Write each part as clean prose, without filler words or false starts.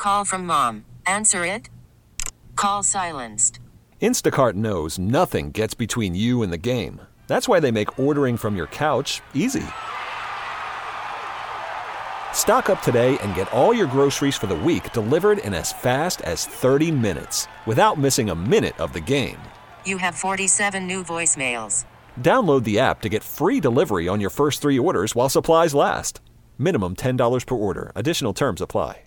Call from mom. Answer it. Call silenced. Instacart knows nothing gets between you and the game. That's why they make ordering from your couch easy. Stock up today and get all your groceries for the week delivered in as fast as 30 minutes without missing a minute of the game. You have 47 new voicemails. Download the app to get free delivery on your first 3 orders while supplies last. Minimum $10 per order. Additional terms apply.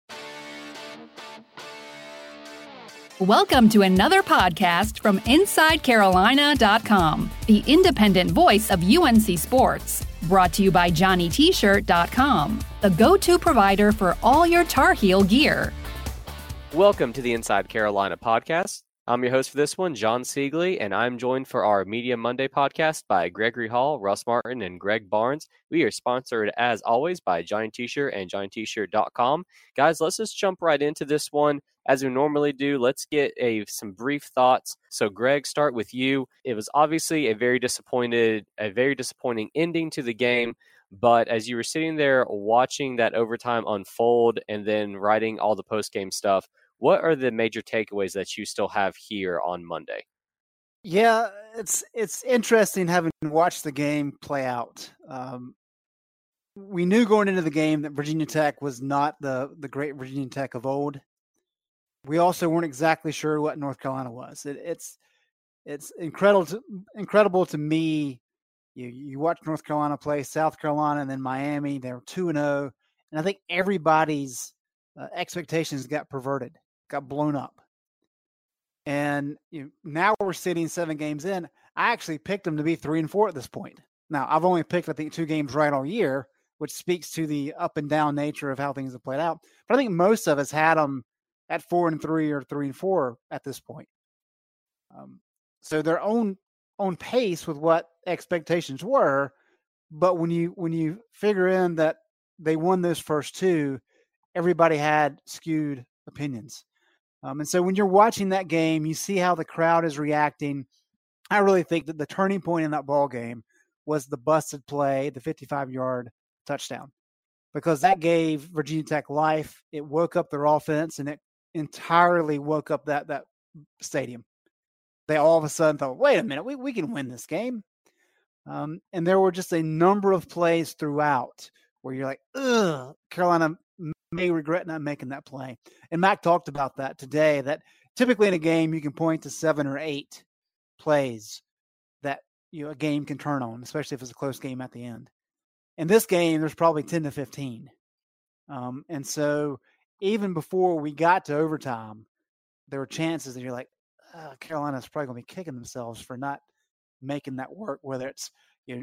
Welcome to another podcast from InsideCarolina.com, the independent voice of UNC Sports. Brought to you by JohnnyT-shirt.com, the go-to provider for all your Tar Heel gear. Welcome to the Inside Carolina podcast. I'm your host for this one, John Siegley, and I'm joined for our Media Monday podcast by Gregory Hall, Russ Martin, and Greg Barnes. We are sponsored, as always, by Johnny T-shirt and JohnnyT-shirt.com. Guys, let's just jump right into this one. As we normally do, let's get some brief thoughts. So, Greg, start with you. It was obviously a very disappointing ending to the game. But as you were sitting there watching that overtime unfold and then writing all the post-game stuff, what are the major takeaways that you still have here on Monday? Yeah, it's interesting having watched the game play out. We knew going into the game that Virginia Tech was not the great Virginia Tech of old. We also weren't exactly sure what North Carolina was. It's incredible to me. You watch North Carolina play South Carolina and then Miami. They were 2-0, and I think everybody's expectations got perverted, got blown up. And now we're sitting 7 games in. I actually picked them to be 3-4 at this point. Now I've only picked, I think, 2 games right all year, which speaks to the up and down nature of how things have played out. But I think most of us had them at 4-3 or 3-4 at this point. So their own pace with what expectations were, but when you figure in that they won those first 2, everybody had skewed opinions. And so when you're watching that game, you see how the crowd is reacting. I really think that the turning point in that ball game was the busted play, the 55-yard touchdown, because that gave Virginia Tech life. It woke up their offense, and it entirely woke up that stadium. They all of a sudden thought, wait a minute, we can win this game. And there were just a number of plays throughout where you're like, ugh, Carolina may regret not making that play. And Mac talked about that today, that typically in a game you can point to 7 or 8 plays that a game can turn on, especially if it's a close game at the end. In this game, there's probably 10 to 15. And so even before we got to overtime, there were chances that you're like, Carolina's probably going to be kicking themselves for not making that work, whether it's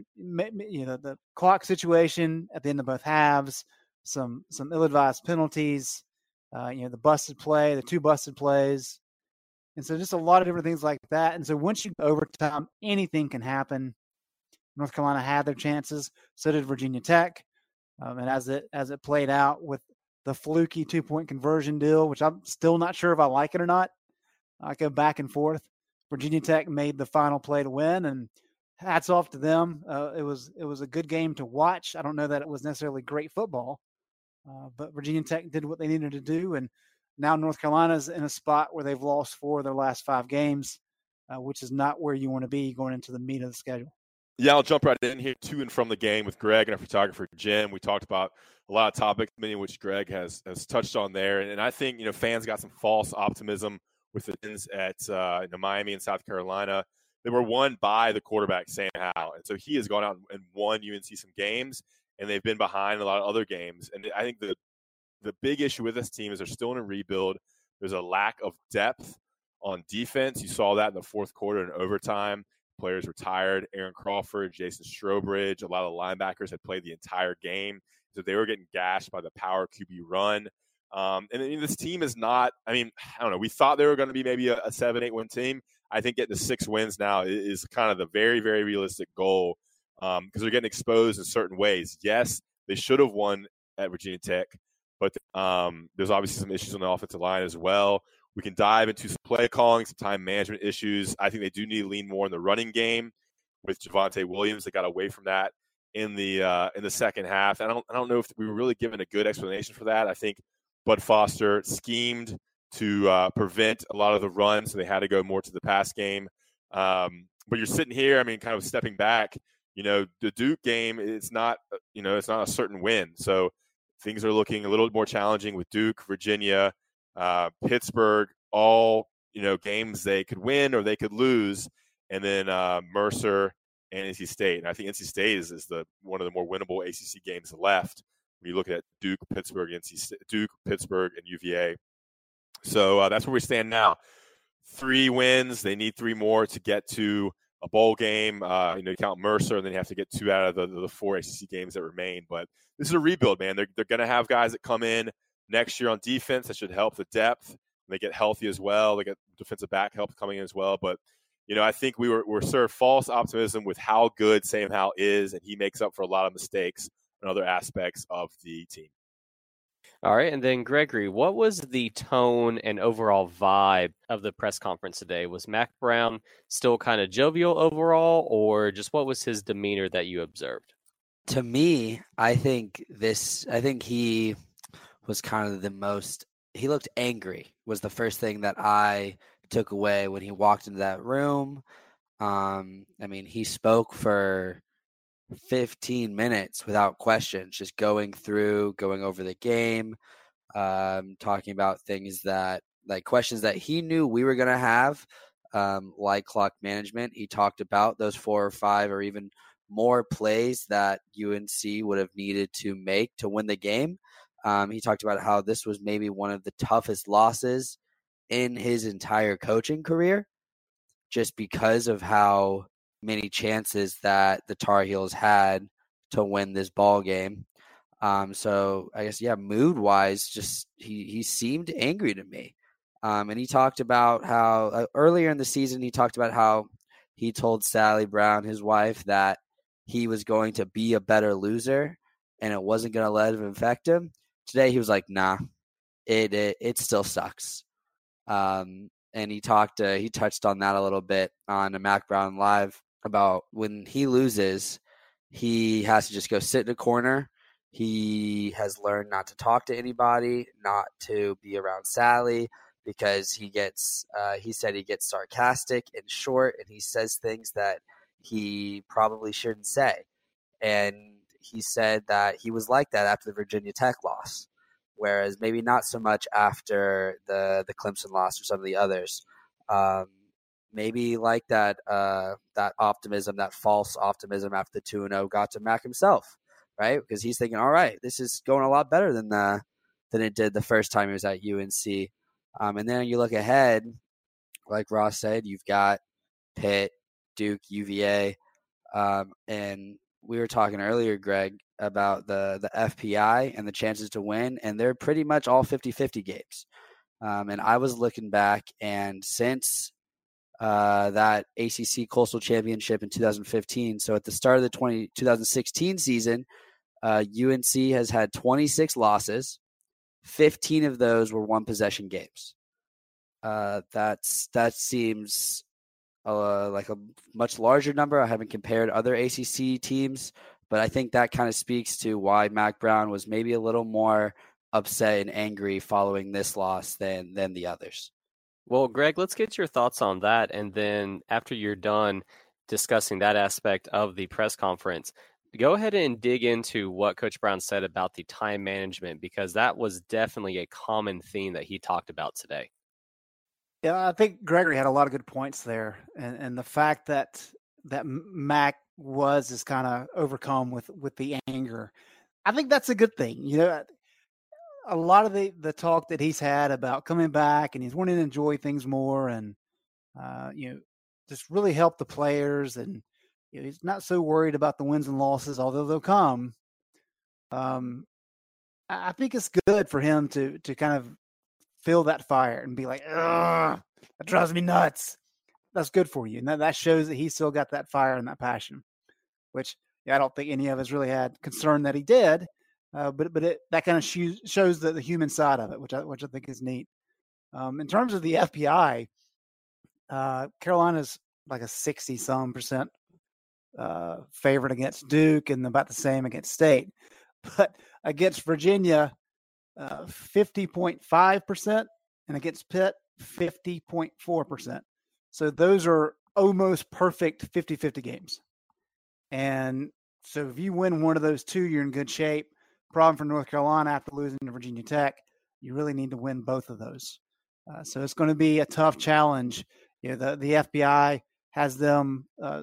the clock situation at the end of both halves, some ill-advised penalties, the busted play, the 2 busted plays. And so just a lot of different things like that. And so once you go overtime, anything can happen. North Carolina had their chances. So did Virginia Tech. And as it played out with the fluky 2-point conversion deal, which I'm still not sure if I like it or not. I go back and forth. Virginia Tech made the final play to win, and hats off to them. It was a good game to watch. I don't know that it was necessarily great football, but Virginia Tech did what they needed to do, and now North Carolina's in a spot where they've lost 4 of their last 5 games, which is not where you want to be going into the meat of the schedule. Yeah, I'll jump right in here to and from the game with Greg and our photographer, Jim. We talked about a lot of topics, many of which Greg has touched on there. And I think, fans got some false optimism with the wins at Miami and South Carolina. They were won by the quarterback, Sam Howell. And so he has gone out and won UNC some games, and they've been behind a lot of other games. And I think the big issue with this team is they're still in a rebuild. There's a lack of depth on defense. You saw that in the fourth quarter and overtime. Players were tired. Aaron Crawford, Jason Strowbridge, a lot of the linebackers had played the entire game. So they were getting gashed by the power QB run. And this team is not, I don't know. We thought they were going to be maybe a 7-8 win team. I think getting to 6 wins now is kind of the very, very realistic goal because they're getting exposed in certain ways. Yes, they should have won at Virginia Tech, but there's obviously some issues on the offensive line as well. We can dive into some play calling, some time management issues. I think they do need to lean more in the running game with Javonte Williams. They got away from that in the second half. I don't know if we were really given a good explanation for that. I think Bud Foster schemed to prevent a lot of the runs, so they had to go more to the pass game. But you're sitting here, I mean, kind of stepping back. The Duke game, it's not a certain win. So things are looking a little more challenging with Duke, Virginia, Pittsburgh, all, games they could win or they could lose. And then Mercer and NC State. And I think NC State is one of the more winnable ACC games left when you look at Duke, Pittsburgh, and UVA. So that's where we stand now. 3 wins. They need 3 more to get to a bowl game. You count Mercer, and then you have to get 2 out of the 4 ACC games that remain. But this is a rebuild, man. They're going to have guys that come in next year on defense that should help the depth. They get healthy as well. They get defensive back help coming in as well. But I think we were served false optimism with how good Sam Howell is, and he makes up for a lot of mistakes in other aspects of the team. All right, and then Gregory, what was the tone and overall vibe of the press conference today? Was Mack Brown still kind of jovial overall, or just what was his demeanor that you observed? To me, I think he was kind of he looked angry was the first thing that I took away when he walked into that room. He spoke for 15 minutes without questions, just going over the game, talking about things questions that he knew we were going to have, like clock management. He talked about those 4 or 5 or even more plays that UNC would have needed to make to win the game. He talked about how this was maybe one of the toughest losses in his entire coaching career, just because of how many chances that the Tar Heels had to win this ball game. So I guess, mood wise, just he seemed angry to me. And he talked about how earlier in the season, he talked about how he told Sally Brown, his wife, that he was going to be a better loser and it wasn't going to let him infect him. Today he was like, nah, it still sucks. And he touched on that a little bit on the Mack Brown Live about when he loses, he has to just go sit in a corner. He has learned not to talk to anybody, not to be around Sally, because he said he gets sarcastic and short, and he says things that he probably shouldn't say. And he said that he was like that after the Virginia Tech loss, whereas maybe not so much after the Clemson loss or some of the others. Maybe like that optimism, that false optimism after the 2-0 got to Mack himself, right? Because he's thinking, all right, this is going a lot better than it did the first time he was at UNC. And then you look ahead, like Ross said, you've got Pitt, Duke, UVA, and we were talking earlier, Greg, about the FPI and the chances to win, and they're pretty much all 50-50 games. And I was looking back, and since that ACC Coastal Championship in 2015, so at the start of the 2016 season, UNC has had 26 losses. 15 of those were one-possession games. That seems like a much larger number. I haven't compared other ACC teams, but I think that kind of speaks to why Mack Brown was maybe a little more upset and angry following this loss than the others. Well, Greg, let's get your thoughts on that. And then after you're done discussing that aspect of the press conference, go ahead and dig into what Coach Brown said about the time management, because that was definitely a common theme that he talked about today. Yeah, I think Gregory had a lot of good points there. And the fact that Mack is kind of overcome with the anger, I think that's a good thing. A lot of the talk that he's had about coming back and he's wanting to enjoy things more and, just really help the players. And he's not so worried about the wins and losses, although they'll come. I think it's good for him to kind of feel that fire and be like, ugh, that drives me nuts. That's good for you. And that shows that he's still got that fire and that passion, which I don't think any of us really had concern that he did. But that kind of shows the human side of it, which I think is neat. In terms of the FPI, Carolina's like a 60-some% favorite against Duke and about the same against State. But against Virginia, 50.5%, and against Pitt, 50.4%. So those are almost perfect 50-50 games. And so if you win one of those two, you're in good shape. Problem for North Carolina after losing to Virginia Tech, you really need to win both of those. So it's going to be a tough challenge. You know, the FBI has them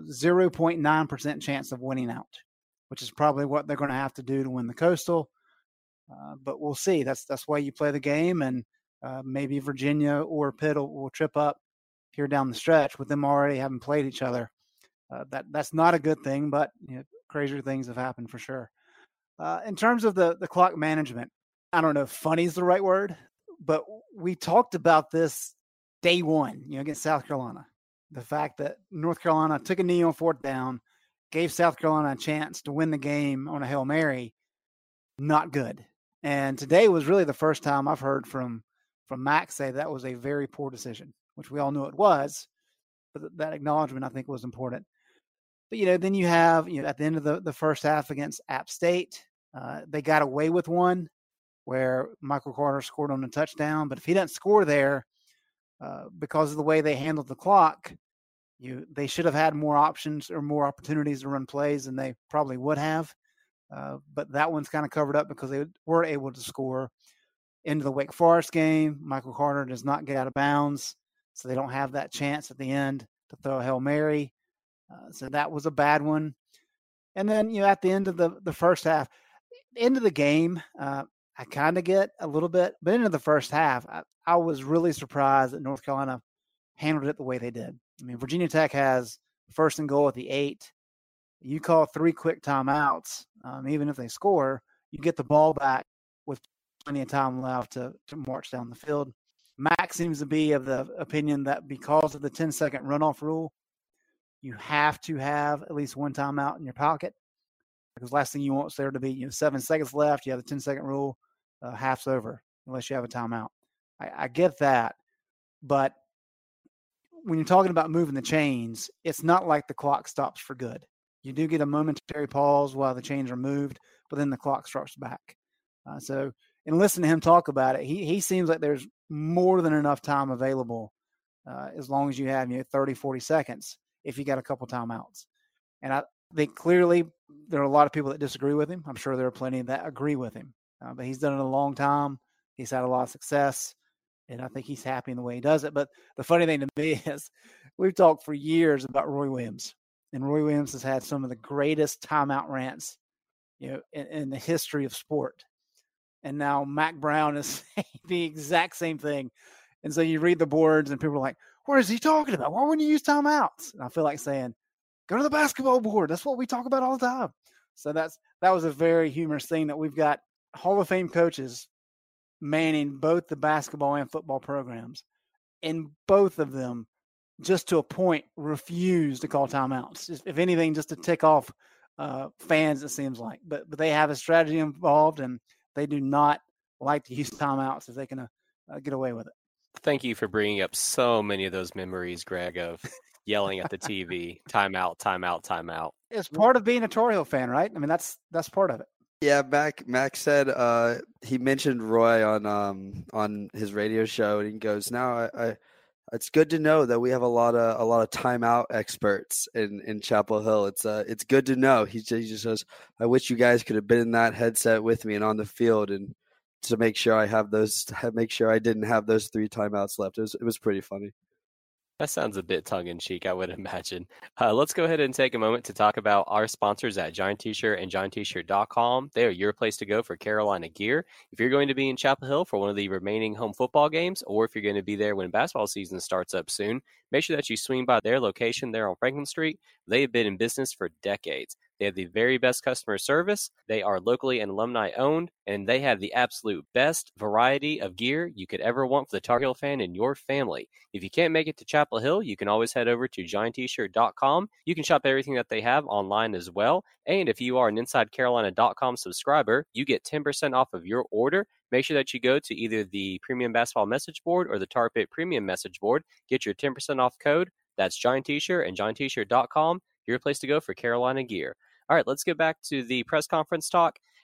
0.9% chance of winning out, which is probably what they're going to have to do to win the Coastal. But we'll see. That's why you play the game, and maybe Virginia or Pitt will trip up here down the stretch with them already having played each other. That's not a good thing, but you know, crazier things have happened for sure. In terms of the clock management, I don't know if funny is the right word, but we talked about this day one, you know, against South Carolina. The fact that North Carolina took a knee on fourth down, gave South Carolina a chance to win the game on a Hail Mary, not good. And today was really the first time I've heard from Mac say that was a very poor decision, which we all knew it was, but that acknowledgement I think was important. But, you know, then you have, you know, at the end of the first half against App State, they got away with one where Michael Carter scored on a touchdown. But if he doesn't score there, because of the way they handled the clock, they should have had more options or more opportunities to run plays than they probably would have. But that one's kind of covered up because they were able to score. Into the Wake Forest game, Michael Carter does not get out of bounds, so they don't have that chance at the end to throw a Hail Mary. So that was a bad one. And then, you know, at the end of the first half, end of the game, I kind of get a little bit, but into the first half, I was really surprised that North Carolina handled it the way they did. I mean, Virginia Tech has first and goal at the 8. You call 3 quick timeouts, even if they score, you get the ball back with plenty of time left to march down the field. Mac seems to be of the opinion that because of the 10-second runoff rule, you have to have at least one timeout in your pocket. Because last thing you want is there to be 7 seconds left. You have the 10-second rule, half's over unless you have a timeout. I get that, but when you're talking about moving the chains, it's not like the clock stops for good. You do get a momentary pause while the chains are moved, but then the clock starts back. So in listening to him talk about it, he seems like there's more than enough time available as long as you have 30, 40 seconds if you got a couple timeouts. And I think clearly there are a lot of people that disagree with him. I'm sure there are plenty that agree with him. But he's done it a long time. He's had a lot of success, and I think he's happy in the way he does it. But the funny thing to me is we've talked for years about Roy Williams, and Roy Williams has had some of the greatest timeout rants in the history of sport. And now Mac Brown is saying the exact same thing. And so you read the boards and people are like, what is he talking about? Why wouldn't you use timeouts? And I feel like saying, go to the basketball board. That's what we talk about all the time. So that was a very humorous thing that we've got Hall of Fame coaches manning both the basketball and football programs. And both of them, just to a point, refuse to call timeouts. If anything, just to tick off fans, it seems like. But they have a strategy involved, and they do not like to use timeouts if they can get away with it. Thank you for bringing up so many of those memories, Greg, of yelling at the TV, timeout, timeout, timeout. It's part of being a Tar Heel fan, right? I mean, that's part of it. Yeah, Mac said he mentioned Roy on his radio show, and he goes, "Now it's good to know that we have a lot of timeout experts in Chapel Hill. It's good to know." He just says, "I wish you guys could have been in that headset with me and on the field, and to make sure I didn't have those 3 timeouts left." It was pretty funny. That sounds a bit tongue-in-cheek, I would imagine. Let's go ahead and take a moment to talk about our sponsors at Giant T-Shirt and GiantT-Shirt.com. They are your place to go for Carolina gear. If you're going to be in Chapel Hill for one of the remaining home football games, or if you're going to be there when basketball season starts up soon, make sure that you swing by their location there on Franklin Street. They have been in business for decades. They have the very best customer service. They are locally and alumni owned, and they have the absolute best variety of gear you could ever want for the Tar Heel fan in your family. If you can't make it to Chapel Hill, you can always head over to GiantT-Shirt.com. You can shop everything that they have online as well. And if you are an InsideCarolina.com subscriber, you get 10% off of your order. Make sure that you go to either the Premium Basketball Message Board or the Tar Pit Premium Message Board. Get your 10% off code. That's Giant T-Shirt and GiantT-Shirt.com. Your place to go for Carolina gear. All right, let's get back to the press conference talk.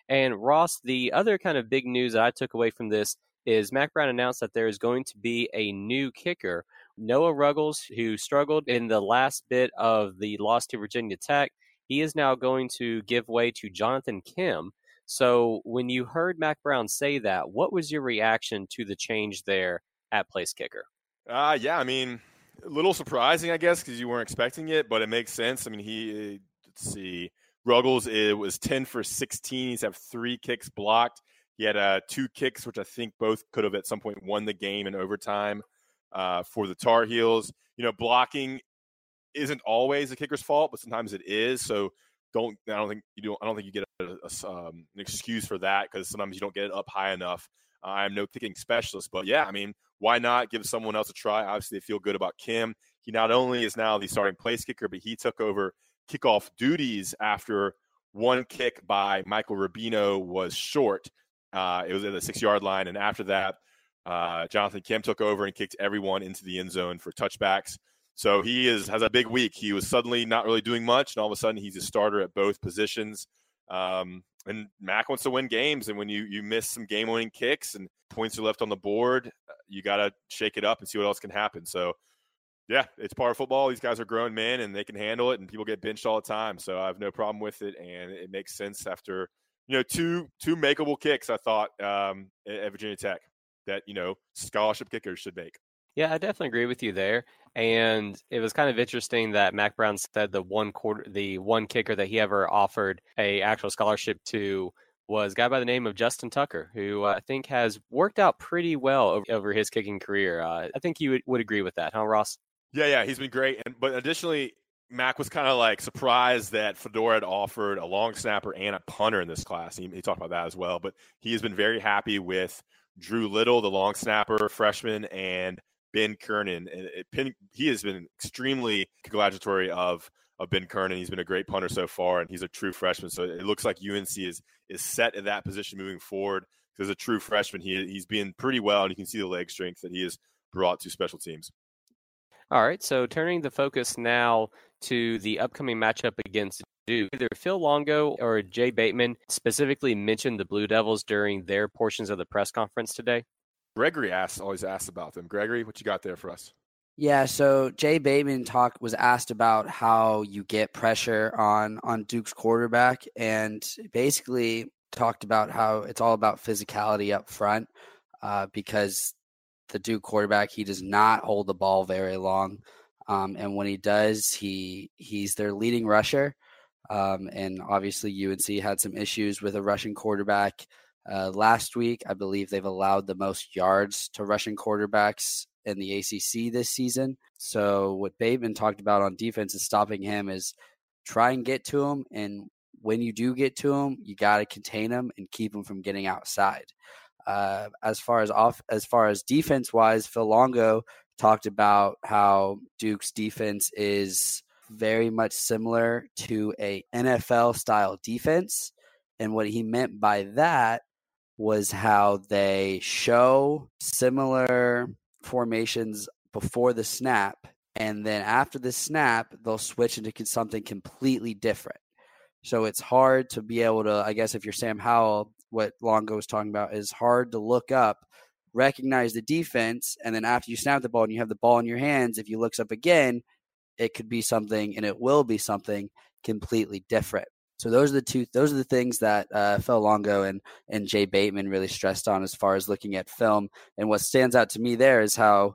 And Ross, the other kind of big news that I took away from this is Mack Brown announced that there is going to be a new kicker. Noah Ruggles, who struggled in the last bit of the loss to Virginia Tech, he is now going to give way to Jonathan Kim. So when you heard Mack Brown say that, what was your reaction to the change there at place kicker? Yeah, I mean, a little surprising, I guess, because you weren't expecting it, but it makes sense. I mean, let's see, Ruggles, it was 10 for 16. He's had 3 kicks blocked. He had 2 kicks, which I think both could have at some point won the game in overtime for the Tar Heels. You know, blocking isn't always the kicker's fault, but sometimes it is. So I don't think you get an excuse for that, because sometimes you don't get it up high enough. I'm no kicking specialist, but yeah, I mean, why not give someone else a try? Obviously, they feel good about Kim. He not only is now the starting place kicker, but he took over kickoff duties after one kick by Michael Rubino was short. It was at the 6-yard line, and after that, Jonathan Kim took over and kicked everyone into the end zone for touchbacks. So he has a big week. He was suddenly not really doing much, and all of a sudden he's a starter at both positions. And Mack wants to win games, and when you miss some game-winning kicks and points are left on the board, you got to shake it up and see what else can happen. So, yeah, it's part of football. These guys are grown men, and they can handle it, and people get benched all the time. So I have no problem with it, and it makes sense after, two makeable kicks, I thought, at Virginia Tech that, scholarship kickers should make. Yeah, I definitely agree with you there. And it was kind of interesting that Mack Brown said the one kicker that he ever offered a actual scholarship to was a guy by the name of Justin Tucker, who I think has worked out pretty well over his kicking career. I think you would agree with that, huh, Ross? Yeah, he's been great. But additionally, Mack was kind of like surprised that Fedora had offered a long snapper and a punter in this class. He talked about that as well. But he has been very happy with Drew Little, the long snapper, freshman, and Ben Kernan. And he has been extremely congratulatory of Ben Kernan. He's been a great punter so far, and he's a true freshman. So it looks like UNC is set in that position moving forward. Because as a true freshman, he's been pretty well, and you can see the leg strength that he has brought to special teams. All right, so turning the focus now to the upcoming matchup against Duke. Either Phil Longo or Jay Bateman specifically mentioned the Blue Devils during their portions of the press conference today. Gregory always asks about them. Gregory, what you got there for us? Yeah, so Jay Bateman was asked about how you get pressure on Duke's quarterback, and basically talked about how it's all about physicality up front, because the Duke quarterback, he does not hold the ball very long, and when he does, he's their leading rusher, and obviously UNC had some issues with a rushing quarterback last week. I believe they've allowed the most yards to rushing quarterbacks in the ACC this season. So what Bateman talked about on defense is stopping him is try and get to him. And when you do get to him, you got to contain him and keep him from getting outside. As far as defense wise, Phil Longo talked about how Duke's defense is very much similar to a NFL style defense. And what he meant by that was how they show similar formations before the snap, and then after the snap, they'll switch into something completely different. So it's hard to be able to, I guess if you're Sam Howell, what Longo was talking about is hard to look up, recognize the defense, and then after you snap the ball and you have the ball in your hands, if you look up again, it could be something, and it will be something completely different. So those are the things that Phil Longo and Jay Bateman really stressed on as far as looking at film. And what stands out to me there is how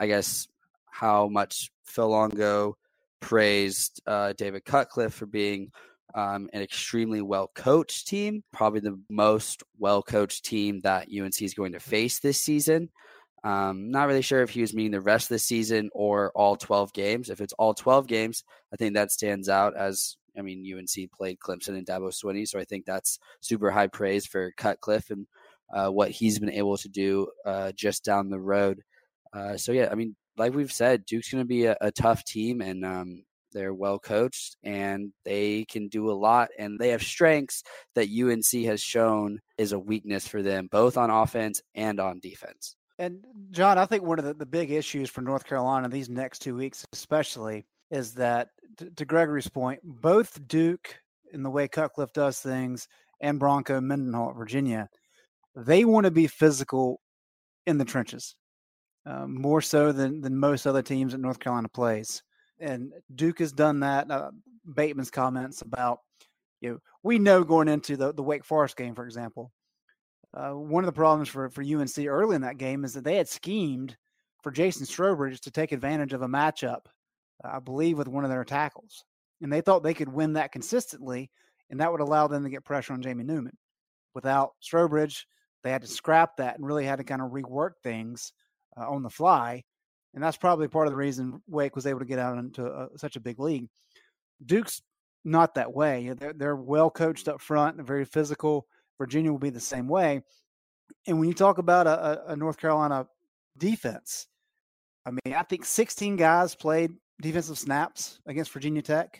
much Phil Longo praised David Cutcliffe for being an extremely well-coached team, probably the most well-coached team that UNC is going to face this season. Not really sure if he was meaning the rest of the season or all 12 games. If it's all 12 games, I think that stands out UNC played Clemson and Dabo Swinney, so I think that's super high praise for Cutcliffe and what he's been able to do just down the road. Like we've said, Duke's going to be a tough team, and they're well coached, and they can do a lot, and they have strengths that UNC has shown is a weakness for them, both on offense and on defense. And John, I think one of the big issues for North Carolina these next 2 weeks especially is that, to Gregory's point, both Duke in the way Cutcliffe does things and Bronco Mendenhall at Virginia, they want to be physical in the trenches, more so than most other teams that North Carolina plays. And Duke has done that. Bateman's comments about, we know going into the Wake Forest game, for example, one of the problems for UNC early in that game is that they had schemed for Jason Strowbridge to take advantage of a matchup, I believe, with one of their tackles. And they thought they could win that consistently, and that would allow them to get pressure on Jamie Newman. Without Strowbridge, they had to scrap that and really had to kind of rework things on the fly. And that's probably part of the reason Wake was able to get out into such a big league. Duke's not that way. They're well coached up front. They're very physical. Virginia will be the same way. And when you talk about a North Carolina defense, I mean, I think 16 guys played defensive snaps against Virginia Tech,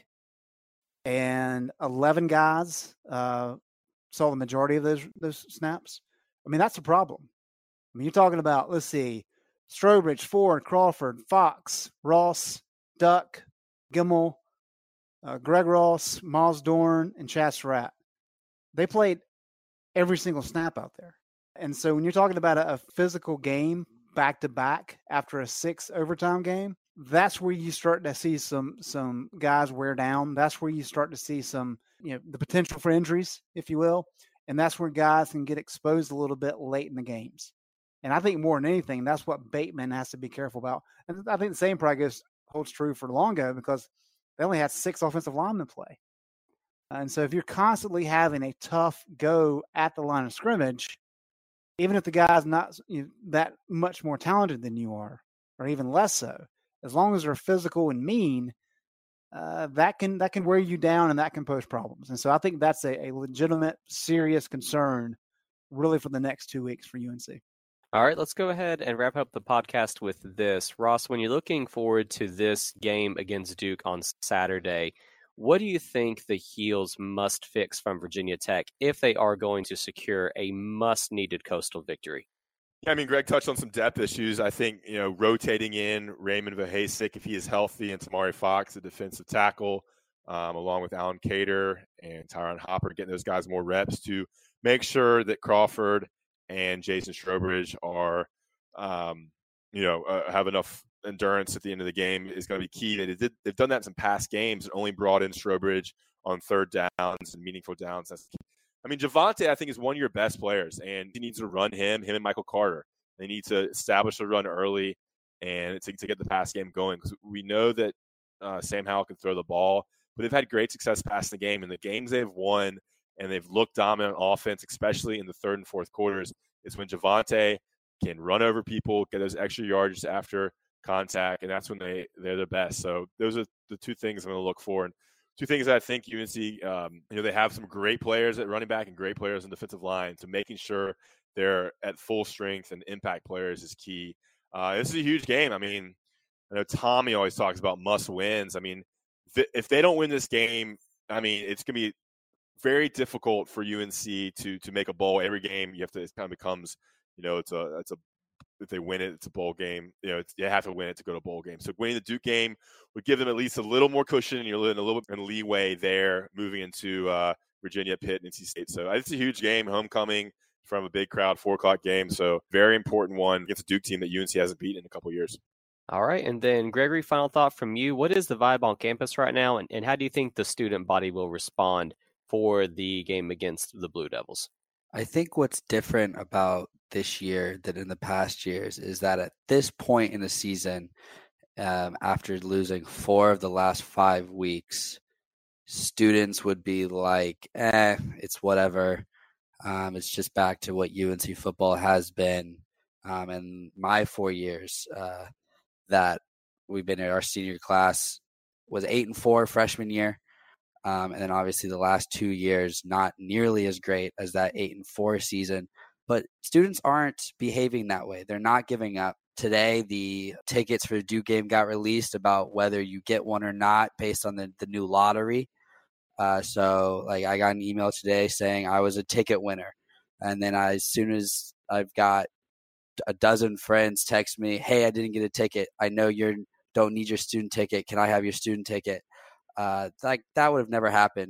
and 11 guys saw the majority of those snaps. I mean, that's a problem. I mean, you're talking about, let's see, Strowbridge, Ford, Crawford, Fox, Ross, Duck, Gimmel, Greg Ross, Miles Dorn, and Chad Surratt. They played every single snap out there. And so when you're talking about a physical game back-to-back after a 6 overtime game, that's where you start to see some guys wear down. That's where you start to see some, the potential for injuries, if you will. And that's where guys can get exposed a little bit late in the games. And I think more than anything, that's what Bateman has to be careful about. And I think the same probably holds true for Longo, because they only had 6 offensive linemen play. And so if you're constantly having a tough go at the line of scrimmage, even if the guy's not that much more talented than you are, or even less so, as long as they're physical and mean, that can wear you down, and that can pose problems. And so I think that's a legitimate, serious concern really for the next 2 weeks for UNC. All right, let's go ahead and wrap up the podcast with this. Ross, when you're looking forward to this game against Duke on Saturday, what do you think the Heels must fix from Virginia Tech if they are going to secure a much-needed Coastal victory? Yeah, I mean, Greg touched on some depth issues. I think, rotating in Raymond Vahasek, if he is healthy, and Tamari Fox, the defensive tackle, along with Alan Cater and Tyron Hopper, getting those guys more reps to make sure that Crawford and Jason Strowbridge are, have enough endurance at the end of the game is going to be key. They've done that in some past games and only brought in Strowbridge on third downs and meaningful downs. I mean, Javonte, I think, is one of your best players, and he needs to run him and Michael Carter. They need to establish a run early and to get the pass game going, because we know that Sam Howell can throw the ball, but they've had great success passing the game. And the games they've won and they've looked dominant on offense, especially in the third and fourth quarters, is when Javonte can run over people, get those extra yards after contact, and that's when they're the best. So those are the two things I'm going to look for. And two things I think UNC, they have some great players at running back and great players in defensive line. So making sure they're at full strength and impact players is key. This is a huge game. I mean, I know Tommy always talks about must wins. I mean, if they don't win this game, I mean, it's going to be very difficult for UNC to make a bowl every game. It kind of becomes, if they win it, it's a bowl game. You have to win it to go to a bowl game. So winning the Duke game would give them at least a little more cushion, and you're a little bit of leeway there moving into Virginia, Pitt, and NC State. So it's a huge game, homecoming from a big crowd, 4:00 game. So very important one against a Duke team that UNC hasn't beaten in a couple of years. All right. And then, Gregory, final thought from you. What is the vibe on campus right now, and how do you think the student body will respond for the game against the Blue Devils? I think what's different about this year than in the past years is that at this point in the season, after losing 4 of the last 5 weeks, students would be like, it's whatever. It's just back to what UNC football has been. In my 4 years that we've been in, our senior class was 8-4 freshman year. And then obviously the last 2 years, not nearly as great as that 8-4 season. But students aren't behaving that way. They're not giving up. Today, the tickets for the Duke game got released about whether you get one or not based on the new lottery. So I got an email today saying I was a ticket winner. And then as soon as I've got a dozen friends text me, hey, I didn't get a ticket. I know you don't need your student ticket. Can I have your student ticket? That would have never happened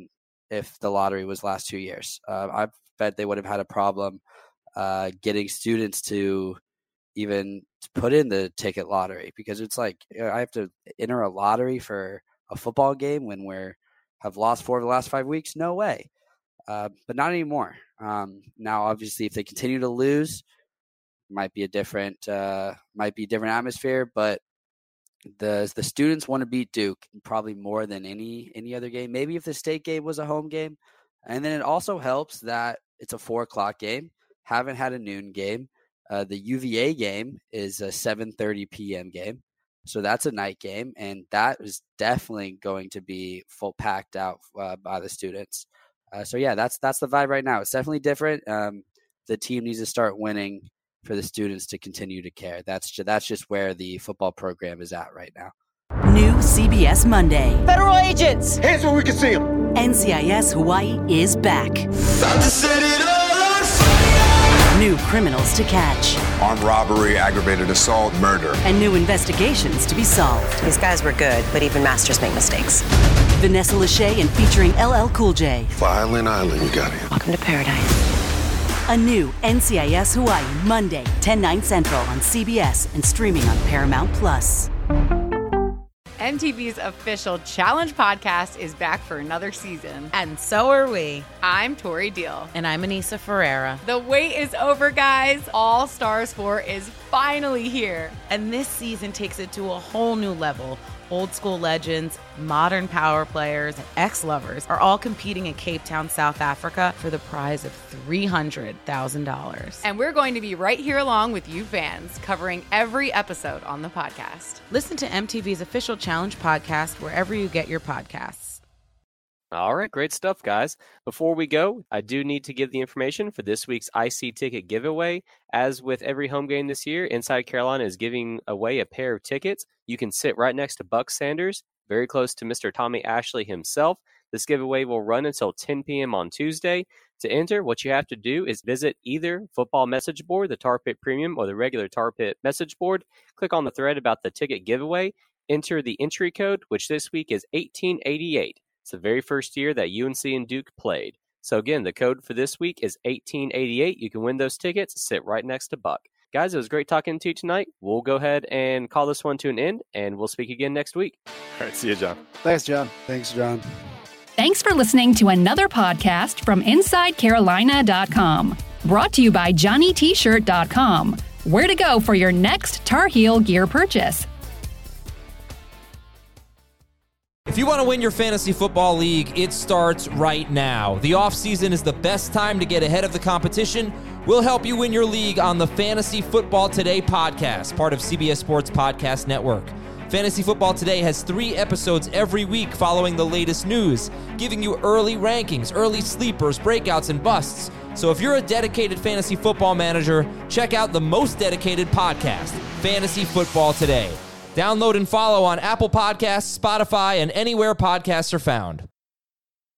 if the lottery was last 2 years. I bet they would have had a problem getting students to even put in the ticket lottery, because it's like, I have to enter a lottery for a football game when have lost 4 of the last 5 weeks. No way. But not anymore. Now, obviously, if they continue to lose, might be a different atmosphere, but the students want to beat Duke probably more than any other game. Maybe if the state game was a home game. And then it also helps that it's a 4:00 game. Haven't had a noon game. The UVA game is a 7:30 p.m. game. So that's a night game, and that is definitely going to be full packed out by the students. So yeah, that's the vibe right now. It's definitely different. The team needs to start winning for the students to continue to care. That's just where the football program is at right now. New CBS Monday. Federal agents! Hands where we can see them! NCIS Hawaii is back. About to set it all on fire! New criminals to catch. Armed robbery, aggravated assault, murder. And new investigations to be solved. These guys were good, but even masters make mistakes. Vanessa Lachey and featuring LL Cool J. Violent Island, you got it. Welcome to paradise. A new NCIS Hawaii, Monday, 10/9 Central on CBS and streaming on Paramount+. MTV's official Challenge podcast is back for another season. And so are we. I'm Tori Deal. And I'm Anissa Ferreira. The wait is over, guys. All Stars 4 is finally here. And this season takes it to a whole new level. Old school legends, modern power players, and ex-lovers are all competing in Cape Town, South Africa for the prize of $300,000. And we're going to be right here along with you fans, covering every episode on the podcast. Listen to MTV's official Challenge podcast wherever you get your podcasts. All right, great stuff, guys. Before we go, I do need to give the information for this week's IC ticket giveaway. As with every home game this year, Inside Carolina is giving away a pair of tickets. You can sit right next to Buck Sanders, very close to Mr. Tommy Ashley himself. This giveaway will run until 10 p.m. on Tuesday. To enter, what you have to do is visit either Football Message Board, the Tar Pit Premium, or the regular Tar Pit Message Board. Click on the thread about the ticket giveaway. Enter the entry code, which this week is 1888. It's the very first year that UNC and Duke played. So again, the code for this week is 1888. You can win those tickets. Sit right next to Buck. Guys, it was great talking to you tonight. We'll go ahead and call this one to an end, and we'll speak again next week. All right, see you, John. Thanks, John. Thanks, John. Thanks for listening to another podcast from InsideCarolina.com. Brought to you by JohnnyT-shirt.com. Where to go for your next Tar Heel gear purchase. If you want to win your fantasy football league, it starts right now. The offseason is the best time to get ahead of the competition. We'll help you win your league on the Fantasy Football Today podcast, part of CBS Sports Podcast Network. Fantasy Football Today has 3 episodes every week following the latest news, giving you early rankings, early sleepers, breakouts, and busts. So if you're a dedicated fantasy football manager, check out the most dedicated podcast, Fantasy Football Today. Download and follow on Apple Podcasts, Spotify, and anywhere podcasts are found.